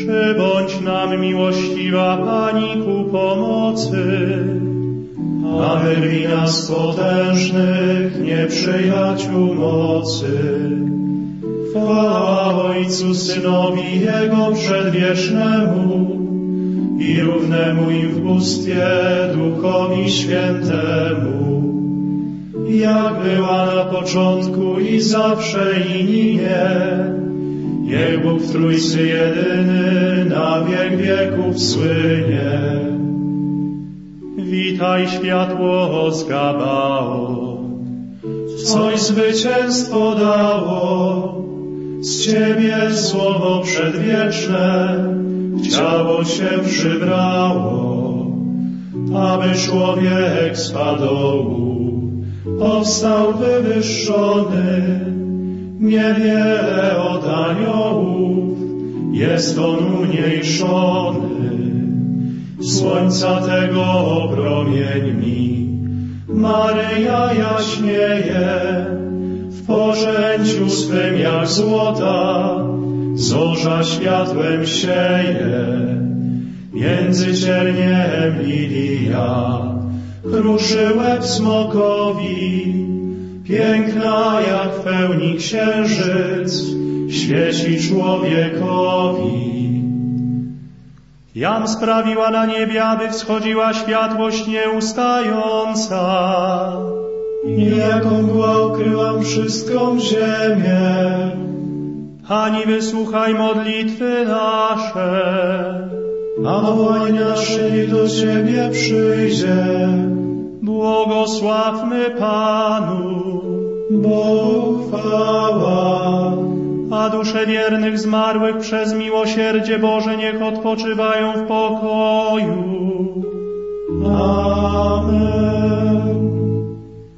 Przybądź nam, miłościwa Pani, ku pomocy. A wyrwij nas potężnych nieprzyjaciół mocy. Chwała Ojcu, Synowi, Jego przedwiecznemu i równemu im w bóstwie Duchowi Świętemu, jak była na początku i zawsze i ninie, niech Bóg w Trójcy jedyny na wiek wieków słynie. Witaj, światło Gabaon, coś zwycięstwo dało, z Ciebie słowo przedwieczne w ciało się przybrało, aby człowiek z padołu powstał wywyższony. Niewiele od aniołów jest on umniejszony. Słońca tego promieńmi Maryja jaśnieje, w porzęciu swym jak złota zorza światłem sieje. Między cierniem lilia kruszy łeb smokowi, piękna jak w pełni księżyc świeci człowiekowi. Jam sprawiła na niebie, aby wschodziła światłość nieustająca. I jaką mgła ukryłam wszystką ziemię. Pani, wysłuchaj modlitwy nasze. A wołań nasze niech do Ciebie przyjdzie. Błogosławmy Panu. Bogu chwała. A dusze wiernych zmarłych przez miłosierdzie Boże niech odpoczywają w pokoju.